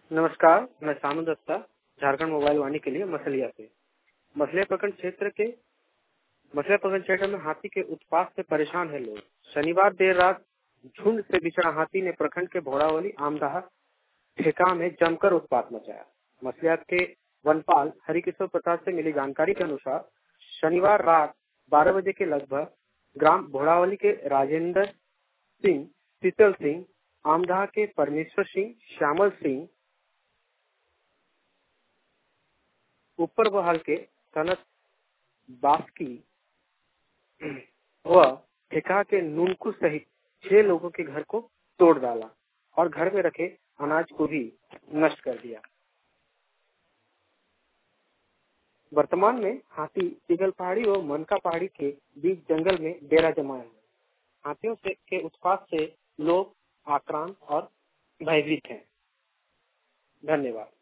नमस्कार, मैं सानू दत्ता झारखंड मोबाइल वाणी के लिए मसलिया से। मसलिया प्रखंड क्षेत्र में हाथी के उत्पात से परेशान है लोग। शनिवार देर रात झुंड से बिछड़ा हाथी ने प्रखंड के भोड़ावली आमदाह ठेका में जमकर उत्पात मचाया। मसलिया के वनपाल हरिकिशोर प्रसाद से मिली जानकारी के अनुसार शनिवार रात 12 बजे के लगभग ग्राम भोड़ावली के राजेंद्र सिंह, शीतल सिंह, आमदाह के परमेश्वर सिंह, श्यामल सिंह, ऊपर बहाल के सनत बास्की व ठेका के नूनकू सहित 6 लोगों के घर को तोड़ डाला और घर में रखे अनाज को भी नष्ट कर दिया। वर्तमान में हाथी तिगल पहाड़ी और मनका पहाड़ी के बीच जंगल में डेरा जमाए हुए। हाथियों के उत्पात से लोग आक्रांत और भयभीत हैं। धन्यवाद।